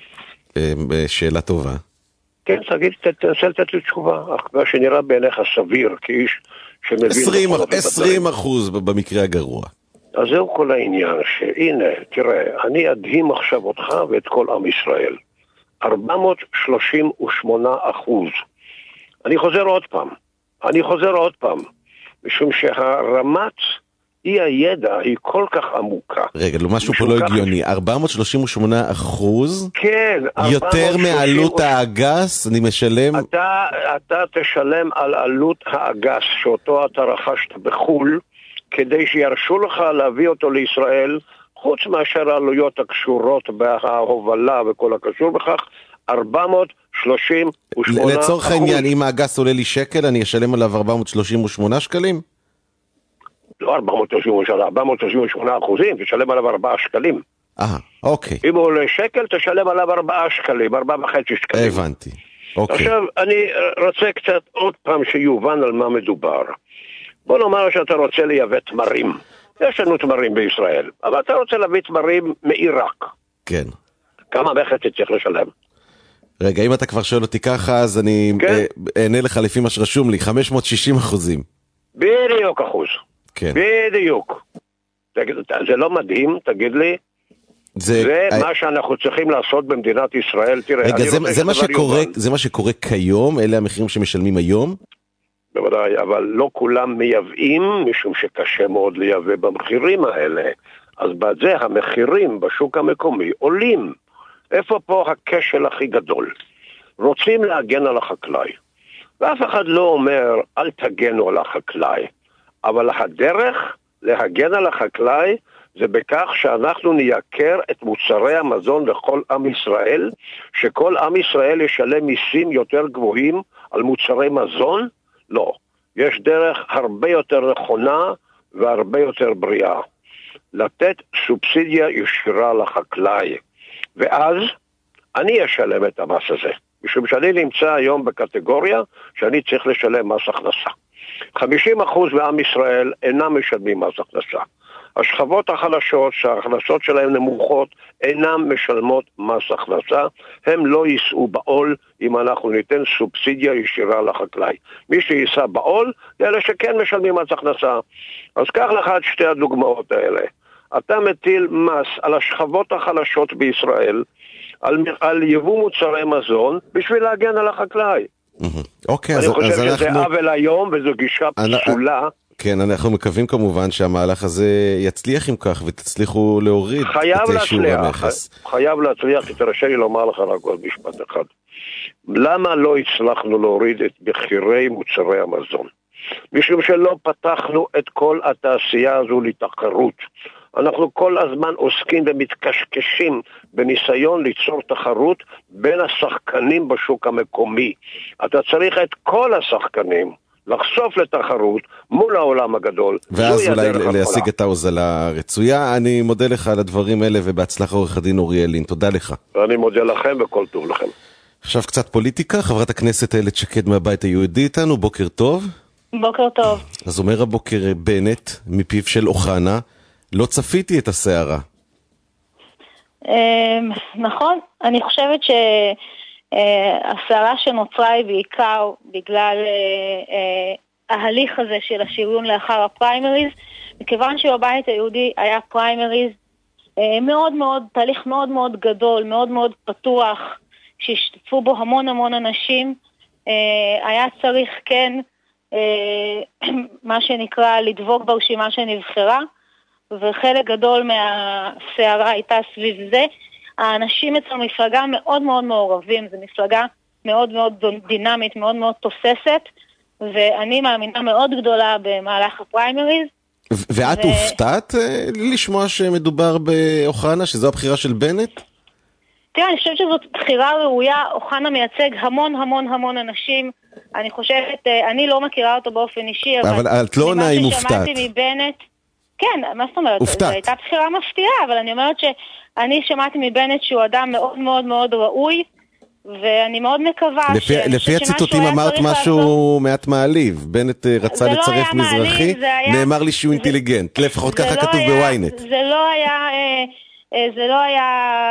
שאלה טובה. כן, תגיד, תנסה לתת לי תשובה, מה שנראה בעיניך סביר, כאיש שמבין... עשרים אחוז במקרה הגרוע. אז זהו כל העניין, שהנה, תראה, אני אדהים עכשיו אותך ואת כל עם ישראל. ארבע מאות שלושים ושמונה אחוז. אני חוזר עוד פעם, אני חוזר עוד פעם, משום שהרמת אי הידע היא כל כך עמוקה. רגע, לא משהו פה לא הגיוני. ארבע מאות שלושים ושמונה אחוז? כן. יותר מעלות האגס אני משלם? אתה, אתה תשלם על עלות האגס שאותו אתה רכשת בחול, כדי שירשו לך להביא אותו לישראל, חוץ מאשר העלויות הקשורות בהובלה וכל הקשור בכך, ארבע מאות שלושים ושמונה אחוז. לצורך העניין, אם האגס עולה לי שקל, אני אשלם עליו ארבע מאות שלושים ושמונה שקלים? לא ארבע מאות שלושים ושמונה אחוזים, תשלם עליו ארבעה שקלים. אה, אוקיי. אם הוא עולה שקל, תשלם עליו ארבעה שקלים, ארבעה וחצי שקלים. הבנתי, אוקיי. עכשיו, אני רוצה קצת עוד פעם שיובן על מה מדובר. בוא נאמר שאתה רוצה לייבא תמרים. יש לנו תמרים בישראל, אבל אתה רוצה להביא תמרים מעיראק. כן. כמה מכס תצטרך לשלם? רגע, אם אתה כבר שואל אותי ככה, אז אני כן? אענה לך לפי מה שרשום לי, חמש מאות ושישים אחוזים. בדיוק אחוז. כן. בדיוק. זה לא מדהים, תגיד לי? זה, זה I... מה שאנחנו צריכים לעשות במדינת ישראל. תראה, רגע, זה, זה, מה שקורה, זה מה שקורה כיום? אלה המחירים שמשלמים היום? בוודאי, אבל לא כולם מייבאים, משום שקשה מאוד לייבא במחירים האלה. אז בזה המחירים בשוק המקומי עולים. איפה פה הכשל הכי גדול? רוצים להגן על החקלאי. ואף אחד לא אומר, אל תגנו על החקלאי. אבל הדרך להגן על החקלאי זה בכך שאנחנו נייקר את מוצרי המזון לכל עם ישראל, שכל עם ישראל ישלם מיסים יותר גבוהים על מוצרי מזון? לא. יש דרך הרבה יותר נכונה והרבה יותר בריאה. לתת סובסידיה ישירה לחקלאי. ואז אני אשלם את המס הזה. משום שאני נמצא היום בקטגוריה שאני צריך לשלם מס הכנסה. חמישים אחוז מעם ישראל אינם משלמים מס הכנסה. השכבות החלשות שההכנסות שלהם נמוכות אינם משלמות מס הכנסה, הם לא יישאו בעול אם אנחנו ניתן סובסידיה ישירה לחקלאי. מי שיישא בעול זה אלה שכן משלמים מס הכנסה. אז קח לך את שתי הדוגמאות האלה. אתה מטיל מס על השכבות החלשות בישראל, על, על יבוא מוצרי מזון, בשביל להגן על החקלאי. אוקיי, אני אז, חושב אז שזה אנחנו... עוול היום, וזו גישה פסולה. כן, אנחנו מקווים כמובן שהמהלך הזה יצליח עם כך, ותצליחו להוריד את שיעור המכס. חייב להצליח, כי תרשה לי לומר לך רק עוד משפט אחד. למה לא הצלחנו להוריד את מחירי מוצרי המזון? משום שלא פתחנו את כל התעשייה הזו לתחרות. אנחנו כל הזמן עוסקים ומתקשקשים בניסיון ליצור תחרות בין השחקנים בשוק המקומי. אתה צריך את כל השחקנים לחשוף לתחרות מול העולם הגדול. ואז אולי להשיג את ההוזלה הרצויה. אני מודה לך על הדברים האלה, ובהצלחה עורך הדין אוריאל לין. תודה לך. ואני מודה לכם וכל טוב לכם. עכשיו קצת פוליטיקה. חברת הכנסת איילת שקד מהבית היהודי איתנו. בוקר טוב. בוקר טוב. אז אומר הבוקר בנט מפיו של אוחנה, לא צפיתי את הסערה. נכון, אני חושבת שהסערה שנוצרה היא בעיקר בגלל ההליך הזה של השריון לאחר הפריימריז, מכיוון שבבית היהודי היה פריימריז מאוד מאוד, תהליך מאוד מאוד גדול, מאוד מאוד פתוח, שהשתתפו בו המון המון אנשים, היה צריך כן מה שנקרא לדבוק ברשימה שנבחרה, וחלק גדול מהסערה הייתה סביב זה. האנשים אצל מפלגה מאוד מאוד מעורבים, זו מפלגה מאוד מאוד דינמית, מאוד מאוד תוססת, ואני מאמינה מאוד גדולה במהלך הפריימריז. ואת הופתעת לשמוע שמדובר באוחנה, שזו הבחירה של בנט? תראה, אני חושבת שזאת בחירה ראויה, אוחנה מייצג המון המון המון אנשים, אני חושבת, אני לא מכירה אותו באופן אישי, אבל את לא עונה אם הופתעת. ממה ששמעתי מבנט, כן, מה זאת אומרת? הופתעת. זו הייתה בחירה מפתיעה, אבל אני אומרת שאני שמעתי מבנט שהוא אדם מאוד מאוד מאוד ראוי, ואני מאוד מקווה לפי, לפי הציטוטים אמרת משהו לעשות... מעט מעליב. בנט רצה לצרף לא מזרחי, היה... נאמר לי שהוא זה... אינטליגנט. לפחות ככה לא כתוב היה... בוויינט. זה לא היה... זה לא היה...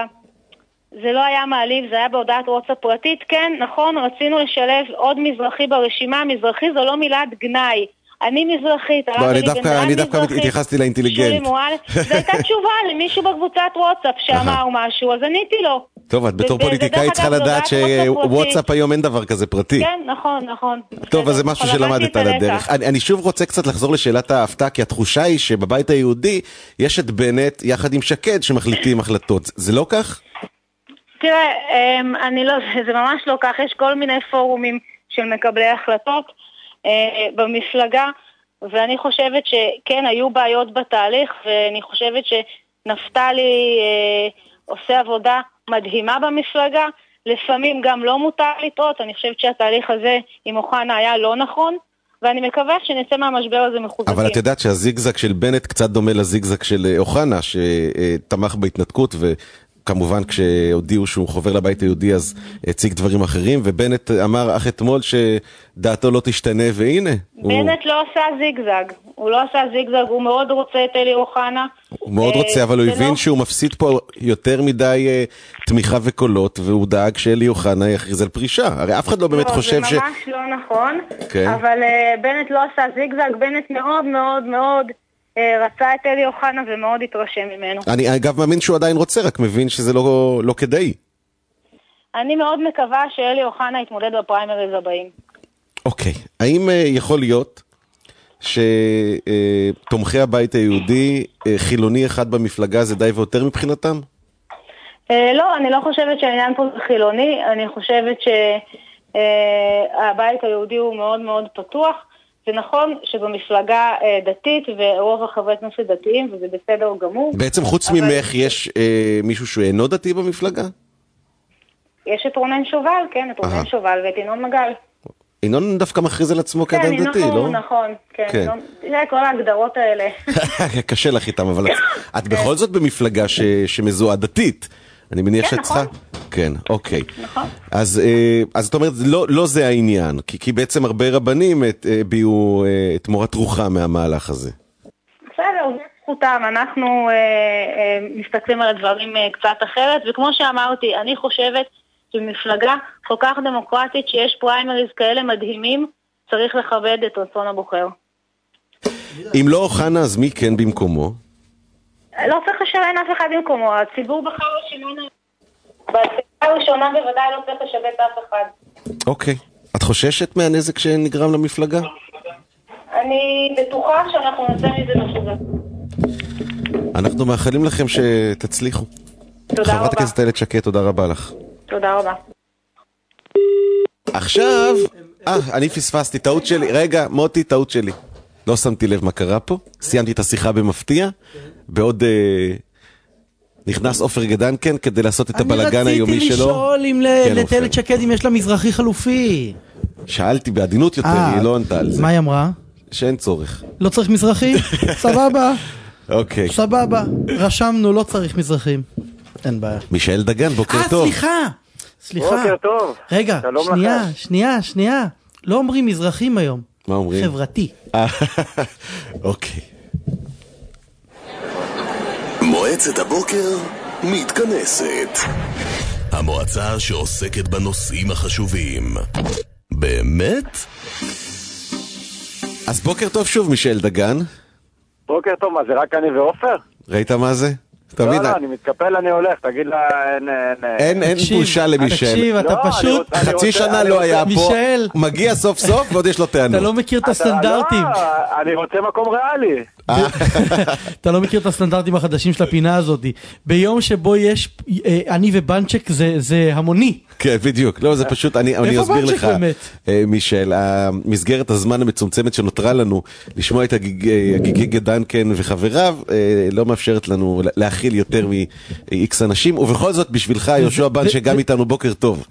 זה לא היה מעליב, זה היה בהודעת וואטסאפ פרטית. כן, נכון, רצינו לשלב עוד מזרחי ברשימה. מזרחי זו לא מילת גנאי. אני מזרחית. לא, אני דווקא, אני דווקא התייחסתי לאינטליגנט. זו הייתה תשובה למישהו בקבוצת וואטסאפ שאמר משהו, אז עניתי לו. טוב, את בתור פוליטיקאית צריכה לדעת שוואטסאפ היום אין דבר כזה פרטי. כן, נכון, נכון. טוב, אז זה משהו שלמדת על הדרך. אני שוב רוצה קצת לחזור לשאלת ההפתעה, כי התחושה היא שבבית היהודי יש את בנט יחד עם שקד שמחליטים החלטות. זה לא כך? תראה, אני לא, זה ממש לא כך. יש כל מיני פורומים של מקבלי החלטות במפלגה, ואני חושבת שכן, היו בעיות בתהליך, ואני חושבת שנפתלי עושה עבודה מדהימה במפלגה. לפעמים גם לא מותר לטעות. אני חושבת שהתהליך הזה עם אוחנה היה לא נכון, ואני מקווה שנצא מהמשבר הזה מחוזקים. אבל את יודעת שהזיגזג של בנט קצת דומה לזיגזג של אוחנה, שתמך בהתנתקות, וכמובן כשהודיעו שהוא חובר לבית היהודי אז הציג דברים אחרים, ובנט אמר אך אתמול שדעתו לא תשתנה, והנה. בנט לא עשה זיגזג, הוא לא עשה זיגזג, הוא מאוד רוצה את אלי אוחנה. הוא מאוד רוצה, אבל הוא הבין שהוא מפסיד פה יותר מדי תמיכה וקולות, והוא דאג שאלי אוחנה יכריז על פרישה. הרי אף אחד לא באמת חושב ש... זה ממש לא נכון, אבל בנט לא עשה זיגזג, בנט מאוד מאוד מאוד רצה את אלי אוחנה ומאוד התרשם ממנו. אני אגב מאמין שהוא עדיין רוצה, רק מבין שזה לא כדאי. אני מאוד מקווה שאלי אוחנה יתמודד בפריימריז הבאים. אוקיי, האם יכול להיות שתומכי הבית היהודי, חילוני אחד במפלגה זה די ויותר מבחינתם? לא, אני לא חושבת שהעניין פה זה חילוני, אני חושבת שהבית היהודי הוא מאוד מאוד פתוח, זה נכון שבמפלגה דתית ורוב החברי כנסת דתיים, וזה בסדר גמור. בעצם חוץ ממך יש מישהו שאינו דתי במפלגה? יש את רונן שובל, כן, את רונן שובל ואת ינון מגל. ינון דווקא מכריז על עצמו כאדם דתי, לא? נכון, נכון, כן. זה כל ההגדרות האלה. קשה לך איתם, אבל את בכל זאת במפלגה שמזוהה דתית. אני מניח שאת צריכה... כן, אוקיי. נכון. אז את אומרת, לא זה העניין, כי בעצם הרבה רבנים הביאו את מורת רוחה מהמהלך הזה. בסדר, זה זכותם. אנחנו מסתכלים על הדברים קצת אחרת, וכמו שאמרתי, אני חושבת שבמפלגה כל כך דמוקרטית שיש פריימריז כאלה מדהימים, צריך לכבד את רצון הבוחר. אם לא אוחנה, אז מי כן במקומו? לא צריך לשלם אף אחד במקומו. הציבור בחר לשינוי... בהצעה הראשונה בוודאי לא צריך לשבת אף אחד. אוקיי. את חוששת מהנזק שנגרם למפלגה? אני בטוחה שאנחנו נעשה מזה מחוזק. אנחנו מאחלים לכם שתצליחו. תודה רבה. חברת הכנסת איילת שקד, תודה רבה לך. תודה רבה. עכשיו, אה, אני פספסתי, טעות שלי. רגע, מוטי, טעות שלי. לא שמתי לב מה קרה פה. סיימתי את השיחה במפתיע. בעוד אה, נכנס אופר גדן כן, כדי לעשות את הבלגן היומי שלו. אני רציתי לשאול אם לטלת שקד אם יש לה מזרחי חלופי. שאלתי בעדינות יותר, היא לא ענתה על זה. מה היא אמרה? שאין צורך. לא צריך מזרחי? סבבה. אוקיי. סבבה. רשמנו, לא צריך מזרחים. אין בעיה. מישאל דגן, בוקר טוב. אה, סליחה. סליחה. בוקר טוב. רגע, שנייה, שנייה, שנייה. לא אומרים מזרחים היום. מה אומרים? חברתי. אוקיי. מועצת הבוקר מתכנסת. המועצה שעוסקת בנושאים החשובים. באמת? אז בוקר טוב שוב, מישל דגן. בוקר טוב, מה זה רק אני ואופר? ראית מה זה? לא, לא, אני מתקפל, אני הולך, תגיד לה... אין בושה למישל. תקשיב, אתה פשוט... חצי שנה לא היה פה, מגיע סוף סוף ועוד יש לו טענות. אתה לא מכיר את הסטנדרטים. לא, אני רוצה מקום ריאלי. אתה לא מכיר את הסטנדרטים החדשים של הפינה הזאת. ביום שבו יש אני ובנצ'ק זה המוני. כן, בדיוק. לא, זה פשוט, אני אסביר לך, מישל, המסגרת הזמן המצומצמת שנותרה לנו, לשמוע את הגיגי דנקן וחבריו, לא מאפשרת לנו להכיל יותר מ-X אנשים, ובכל זאת, בשבילך, יהושע בן, שגם איתנו בוקר טוב.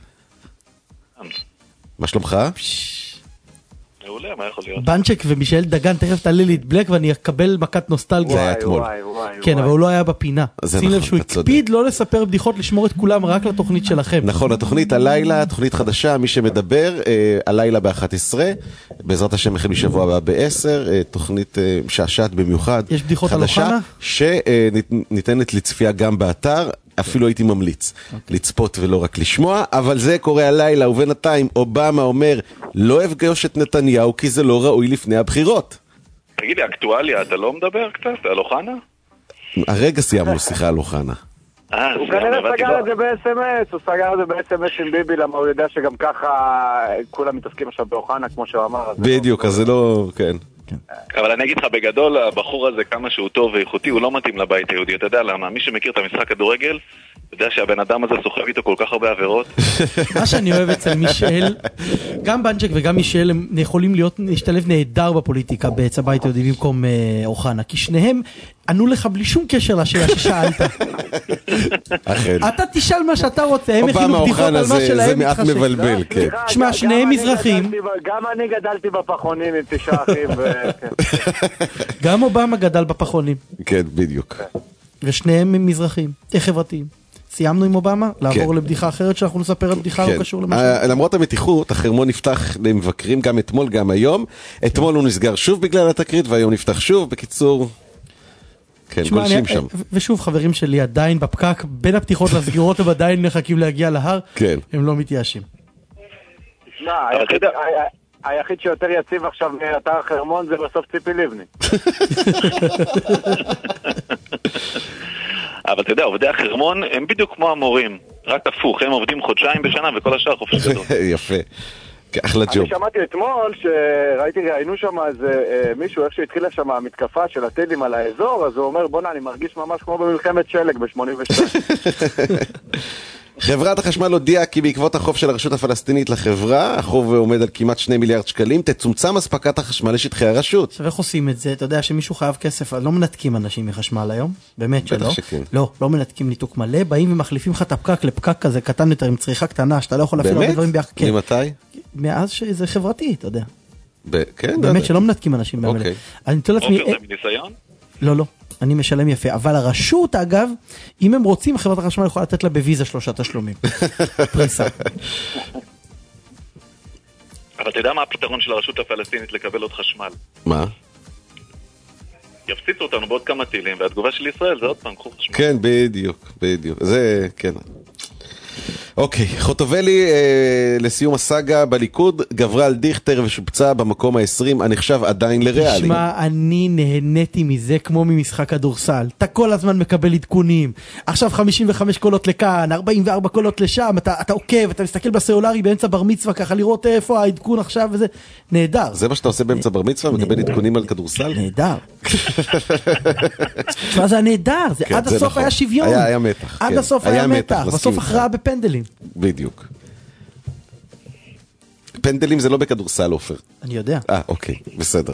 מה שלומך? מעולה, מה יכול להיות? בנצ'ק ומישאל דגן, תכף תעלה לי את בלק ואני אקבל מכת נוסטלגיה. זה היה אתמול. כן, אבל הוא לא היה בפינה. שים לב שהוא הקפיד לא לספר בדיחות, לשמור את כולם רק לתוכנית שלכם. נכון, התוכנית הלילה, תוכנית חדשה, מי שמדבר, הלילה ב-אחת עשרה, בעזרת השם החל משבוע הבא ב-עשר, תוכנית משעשעת במיוחד. יש בדיחות על אוחנה? שניתנת לצפייה גם באתר, אפילו הייתי ממליץ לצפות ולא רק לשמוע, אבל זה קורה הלילה, ובינתיים אובמה אומר, לא אפגוש את נתניהו כי זה לא ראוי לפני הבחירות. תגיד לי, אקטואליה, אתה לא מדבר קצת על אוחנה? הרגע סיימנו שיחה על אוחנה. הוא כנראה סגר את זה ב-אס אם אס, הוא סגר את זה ב-אס אם אס עם ביבי, למה הוא יודע שגם ככה כולם מתעסקים עכשיו באוחנה, כמו שהוא אמר. בדיוק, אז זה לא, כן. אבל אני אגיד לך, בגדול, הבחור הזה, כמה שהוא טוב ואיכותי, הוא לא מתאים לבית היהודי. אתה יודע למה? מי שמכיר את המשחק כדורגל, יודע שהבן אדם הזה סוחב איתו כל כך הרבה עבירות. מה שאני אוהב אצל מישאל, גם בנצ'ק וגם מישאל, הם יכולים להיות, להשתלב נהדר בפוליטיקה בעצם הבית היהודי במקום אוחנה, כי שניהם ענו לך בלי שום קשר לשאלה ששאלת. אתה תשאל מה שאתה רוצה, הם הכינו בדיחות על מה שלהם. זה מעט מבלבל, כן. שמע, שניהם מזרחים. גם אני גדלתי בפחונים עם תשעה אחים. גם אובמה גדל בפחונים. כן, בדיוק. ושניהם מזרחים, חברתיים. סיימנו עם אובמה, לעבור לבדיחה אחרת שאנחנו נספר על בדיחה לא קשור למשהו. למרות המתיחות, החרמון נפתח למבקרים גם אתמול, גם היום. אתמול הוא נסגר שוב בגלל התקרית, והיום נפתח שוב. בקיצור, כן, גולשים שם. ושוב, חברים שלי עדיין בפקק, בין הפתיחות לסגירות, הם עדיין מחכים להגיע להר, הם לא מתייאשים. תשמע, היחיד שיותר יציב עכשיו מאתר החרמון זה בסוף ציפי לבני. אבל אתה יודע, עובדי החרמון הם בדיוק כמו המורים, רק הפוך, הם עובדים חודשיים בשנה וכל השאר חופשי גדול. יפה, אחלה ג'וב. אני שמעתי אתמול שראיתי, ראינו שם איזה מישהו, איך שהתחילה שם המתקפה של הטילים על האזור, אז הוא אומר, בונה, אני מרגיש ממש כמו במלחמת שלג ב-שמונים ושתיים. חברת החשמל הודיעה כי בעקבות החוב של הרשות הפלסטינית לחברה, החוב עומד על כמעט שני מיליארד שקלים, תצומצם אספקת החשמל לשטחי הרשות. עכשיו איך עושים את זה? אתה יודע שמישהו חייב כסף, לא מנתקים אנשים מחשמל היום? באמת שלא? לא, לא מנתקים ניתוק מלא, באים ומחליפים לך את הפקק לפקק כזה קטן יותר, עם צריכה קטנה, שאתה לא יכול להפעיל הרבה דברים ביחד. ממתי? מאז שזה חברתי, אתה יודע. כן, באמת שלא מנתקים אנשים במלא. עופר, זה מניסיון? לא, לא. אני משלם יפה, אבל הרשות, אגב, אם הם רוצים, חברת החשמל יכולה לתת לה בוויזה שלושה תשלומים. פריסה. אבל אתה יודע מה הפתרון של הרשות הפלסטינית לקבל עוד חשמל? מה? יפציצו אותנו בעוד כמה טילים, והתגובה של ישראל זה עוד פעם, קחו חשמל. כן, בדיוק, בדיוק. זה, כן. אוקיי, חוטובלי אה, לסיום הסאגה בליכוד, גברה על דיכטר ושופצה במקום ה-עשרים, הנחשב עדיין לריאלי. תשמע, אני נהניתי מזה כמו ממשחק כדורסל. אתה כל הזמן מקבל עדכונים. עכשיו חמישים וחמש קולות לכאן, ארבעים וארבע קולות לשם, אתה, אתה עוקב, אתה מסתכל בסלולרי באמצע בר מצווה ככה, לראות איפה העדכון עכשיו וזה. נהדר. זה מה שאתה עושה באמצע בר מצווה, מקבל עדכונים על כדורסל? נהדר. תשמע, זה נהדר. עד הסוף היה שוויון. היה מתח. עד הסוף היה מתח. בסוף הכרעה בפנדלים. בדיוק. פנדלים זה לא בכדורסל, עופר. אני יודע. אה, אוקיי, בסדר.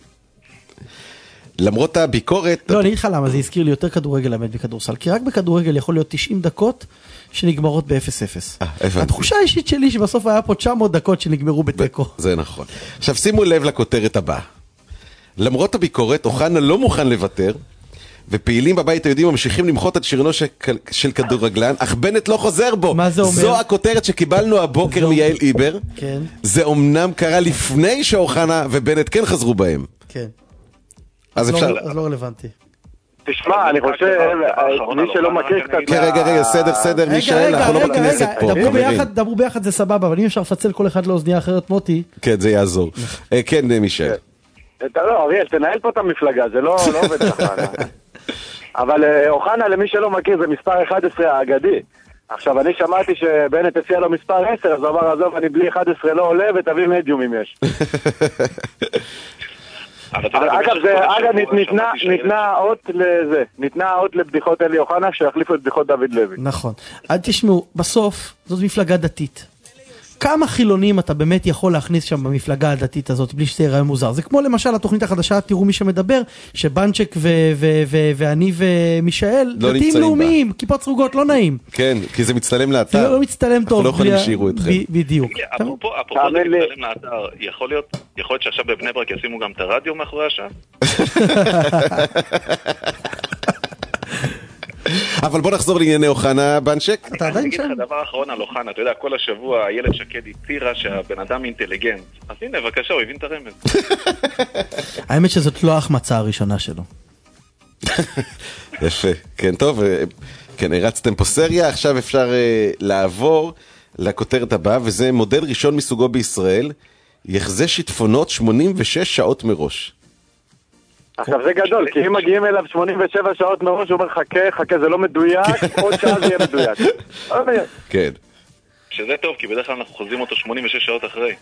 למרות הביקורת... לא, אני אגיד לך למה, זה הזכיר לי יותר כדורגל האמת בכדורסל, כי רק בכדורגל יכול להיות תשעים דקות שנגמרות ב-אפס אפס. התחושה האישית שלי שבסוף היה פה תשע מאות דקות שנגמרו בטקו. זה נכון. עכשיו שימו לב לכותרת הבאה. למרות הביקורת, אוחנה לא מוכן לוותר, ופעילים בבית היהודי ממשיכים למחות את שירנו של כדורגלן, אך בנט לא חוזר בו. מה זה אומר? זו הכותרת שקיבלנו הבוקר מיעל איבר. כן. זה אומנם קרה לפני שאוחנה ובנט כן חזרו בהם. כן. אז אפשר... אז לא רלוונטי. תשמע, אני חושב, מי שלא מכיר קצת... כן, רגע, רגע, סדר, סדר, מישאל, אנחנו לא בכנסת פה. דברו ביחד, דברו ביחד, זה סבבה, אבל אם אפשר לפצל כל אחד לאוזניה אחרת, מוטי. כן, זה יעזור. כן, מישאל. לא, אריאל, תנהל פה את המפלגה, זה לא עובד ככה. אבל אוחנה, למי שלא מכיר, זה מספר אחת עשרה האגדי. עכשיו, אני שמעתי שבנט הציע לו מספר עשר, אז הוא אמר, עזוב, אני בלי אחת עשרה לא עולה, ותביא מדיום אם יש. אגב, ניתנה אות לזה, ניתנה אות לבדיחות אלי אוחנה שיחליפו את בדיחות דוד לוי. נכון. אז תשמעו, בסוף זאת מפלגה דתית. כמה חילונים אתה באמת יכול להכניס שם במפלגה הדתית הזאת בלי שזה יראה מוזר? זה כמו למשל התוכנית החדשה, תראו מי שמדבר, שבנצ'ק ואני ומישאל, דתיים לאומיים, כיפות סרוגות, לא נעים. כן, כי זה מצטלם לאתר. זה לא מצטלם טוב. אנחנו לא יכולים שיראו אתכם. בדיוק. אפרופו זה מצטלם לאתר, יכול להיות שעכשיו בבני ברק ישימו גם את הרדיו מאחורי השעה? אבל בוא נחזור לענייני אוחנה, בנצ'ק. אתה עדיין שם? דבר אחרון על אוחנה, אתה יודע, כל השבוע הילד שקד הצהירה שהבן אדם אינטליגנט. אז הנה, בבקשה, הוא הבין את הרמז. האמת שזאת לא ההחמצה הראשונה שלו. יפה, כן, טוב, כן, הרצתם פה סריה, עכשיו אפשר לעבור לכותרת הבאה, וזה מודל ראשון מסוגו בישראל, יחזה שיטפונות שמונים ושש שעות מראש. עכשיו זה גדול, כי אם מגיעים אליו שמונים ושבע שעות מראש, הוא אומר חכה, חכה, זה לא מדויק, עוד שעה זה יהיה מדויק. כן. שזה טוב, כי בדרך כלל אנחנו חוזים אותו שמונים ושש שעות אחרי.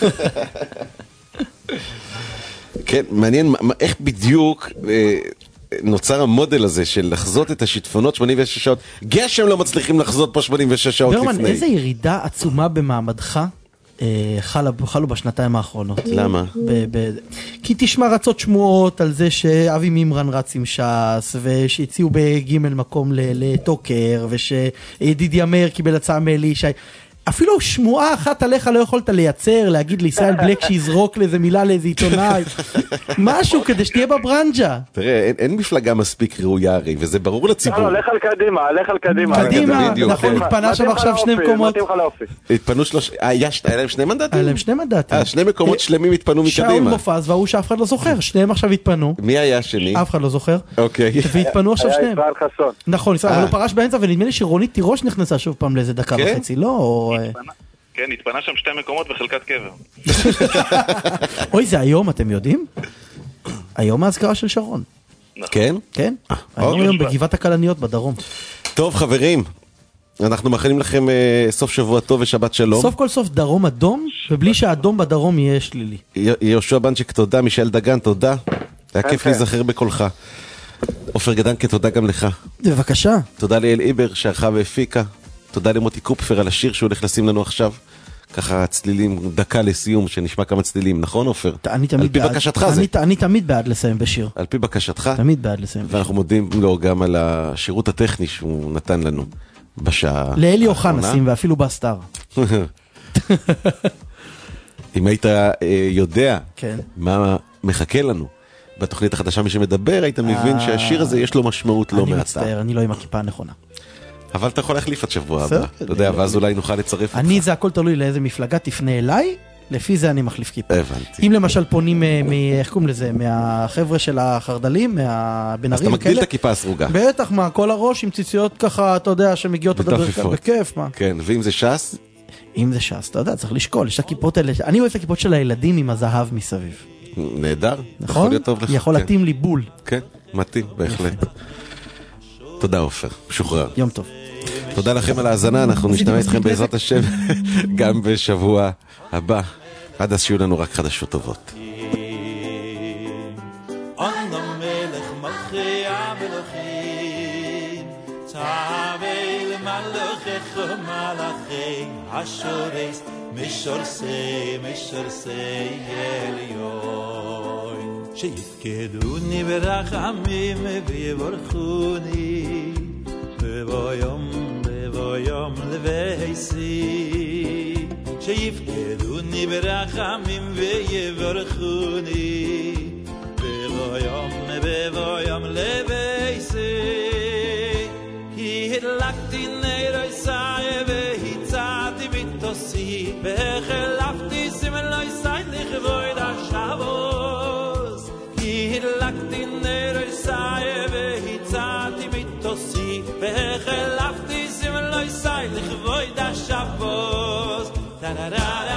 כן, מעניין איך בדיוק נוצר המודל הזה של לחזות את השיטפונות שמונים ושש שעות. גשם לא מצליחים לחזות פה שמונים ושש שעות לפני. ברמן, איזה ירידה עצומה במעמדך חלו בשנתיים האחרונות. למה? כי תשמע רצות שמועות על זה שאבי מימרן רץ עם ש"ס, ושהציעו בגימל מקום לטוקר, ושידידיה מאיר קיבל הצעה מאלישי. אפילו שמועה אחת עליך לא יכולת לייצר, להגיד לישראל בלק שיזרוק לאיזה מילה לאיזה עיתונאי, משהו כדי שתהיה בברנג'ה. תראה, אין מפלגה מספיק ראויה הרי, וזה ברור לציבור. לא, לך על קדימה, לך על קדימה. קדימה, נכון, התפנה שם עכשיו שני מקומות. התפנו שלוש, היה להם שני מנדטים? היה להם שני מנדטים. שני מקומות שלמים התפנו מקדימה. שאול מופז והוא שאף אחד לא זוכר, שניהם עכשיו התפנו. מי היה שני? אף אחד לא זוכר. אוקיי. והתפנו עכשיו שניהם. היה ישראל חסון. נכון, ישראל, אבל הוא פרש באמצע, ונדמה לי שרונית תירוש נכנסה שוב פעם לאיזה דקה וחצי, לא? כן, התפנה שם שתי מקומות בחלקת קבר. אוי, זה היום, אתם יודעים? היום האזכרה של שרון. כן? כן. היום היום בגבעת הכלניות בדרום. טוב, חברים, אנחנו מאחלים לכם סוף שבוע טוב ושבת שלום. סוף כל סוף דרום אדום, ובלי שהאדום בדרום יהיה שלילי. יהושע בנצ'ק, תודה. מישאל דגן, תודה. היה כיף להיזכר בקולך. עופר גדנקה, תודה גם לך. בבקשה. תודה לאל איבר שערכה והפיקה. תודה למוטי קופפר על השיר שהוא הולך לשים לנו עכשיו. ככה צלילים, דקה לסיום, שנשמע כמה צלילים, נכון עופר? אני תמיד בעד. על פי בקשתך זה. אני תמיד בעד לסיים בשיר. על פי בקשתך. תמיד בעד לסיים בשיר. ואנחנו מודים לו גם על השירות הטכני שהוא נתן לנו בשעה האחרונה. לאלי אוחנה שים, ואפילו בסטאר. אם היית יודע מה מחכה לנו בתוכנית החדשה מי שמדבר, היית מבין שהשיר הזה יש לו משמעות לא מעטה. אני מצטער, אני לא עם הכיפה הנכונה. אבל אתה יכול להחליף את שבוע הבא, אתה יודע, ואז אולי נוכל לצרף אותך. אני, זה הכל תלוי לאיזה מפלגה תפנה אליי, לפי זה אני מחליף כיפה. הבנתי. אם למשל פונים, איך קוראים לזה, מהחבר'ה של החרדלים, מהבנרים. אז אתה מגדיל את הכיפה הסרוגה. בטח, מה, כל הראש עם ציציות ככה, אתה יודע, שמגיעות לדבר כאן, בכיף, מה. כן, ואם זה ש"ס? אם זה ש"ס, אתה יודע, צריך לשקול, יש הכיפות האלה, אני אוהב את הכיפות של הילדים עם הזהב מסביב. נהדר. נכון? יכול להתאים לי בול. כן, מתאים, בהחלט. תודה עופר, משוחרר. יום טוב. תודה לכם על ההאזנה, אנחנו נשתמע איתכם בעזרת השם גם בשבוע הבא. עד אז שיהיו לנו רק חדשות טובות. שיפקדוני ברחמים ויברכוני בבוא יום בבוא יום לבייסי שיפקדוני ברחמים ויברכוני בבוא יום בבוא יום לבייסי כי הדלקתי נר יסי והצעתי ביתוסי והחלפתי סמל יסי לכבוד השבוס כי הדלקתי נר יסי והצעתי ביתוסי והחלפתי סמל יסי לכבוד השבוס da da da